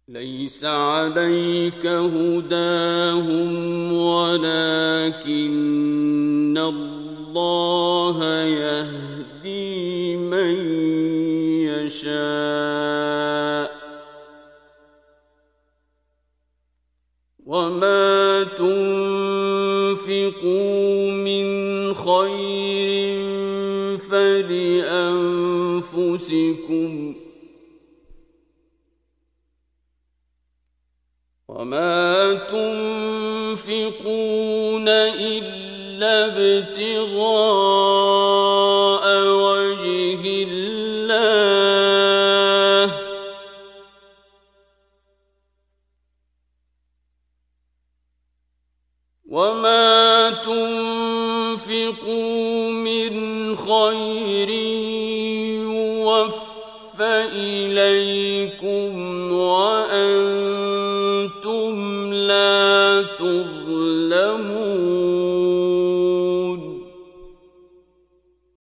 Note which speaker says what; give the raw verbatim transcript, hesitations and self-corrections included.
Speaker 1: ليس عليك هداهم ولكن الله يهدي من يشاء وما تنفقوا من خير فلأنفسكم وما تنفقون إلا ابتغاء وجه الله وما تنفقوا من خير يوفى إليكم وأنتم لا تظلمون